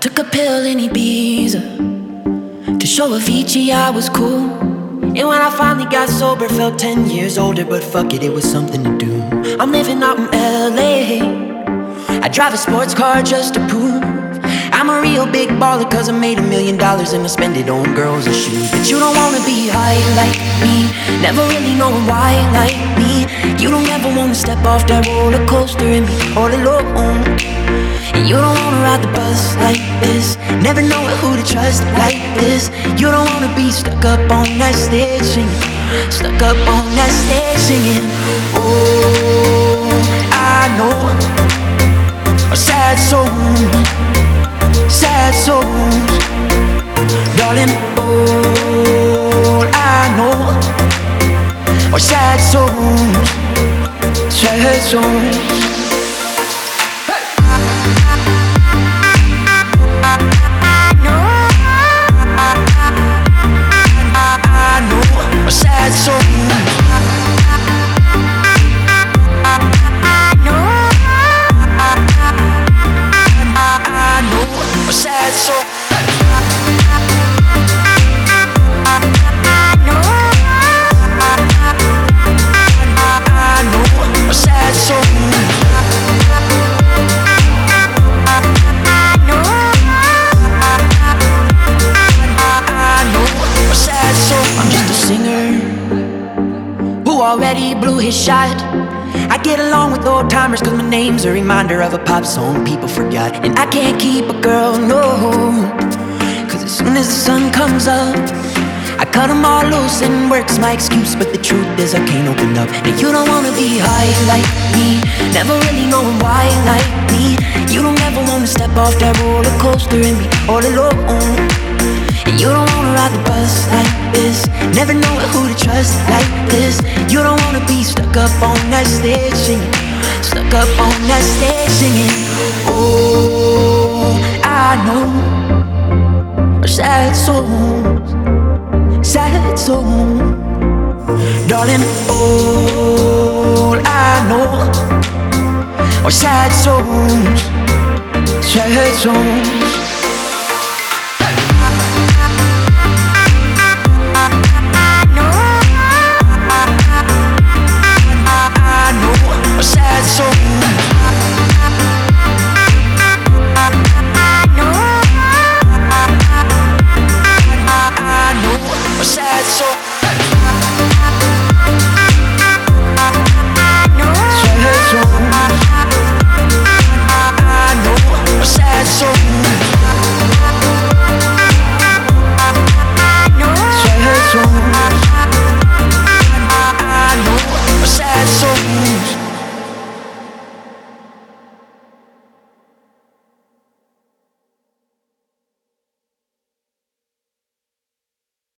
Took a pill in Ibiza to show Avicii I was cool. And when I finally got sober, felt 10 years older. But fuck it, it was something to do. I'm living out in LA. I drive a sports car just to prove I'm a real big baller, cause I made $1 million and I spend it on girls and shoes. But you don't wanna be high like me, never really knowing why like me. You don't ever wanna step off that roller coaster and be all alone. And you don't wanna ride the bus like this, never know who to trust like this. You don't wanna be stuck up on that stage singing, stuck up on that stage singing. Oh, I know a sad soul, sad souls, darling. All I know are sad souls, sad souls. Sad souls. Sad soul. I know a sad soul. I know a sad soul. I'm just a singer who already blew his shot. I get along with old timers cause my name's a reminder of a pop song people forgot. And I can't keep a girl, no, cause as soon as the sun comes up I cut them all loose and work's my excuse. But the truth is I can't open up. And you don't wanna be high like me, never really knowing why like me. You don't ever wanna step off that roller coaster and be all alone. And you don't wanna ride the bus like this, never know who to trust like this. You don't wanna be stuck up on that stage singing, stuck up on that stage singing. Oh, I know sad souls, sad souls, darling. All I know are sad souls, sad souls.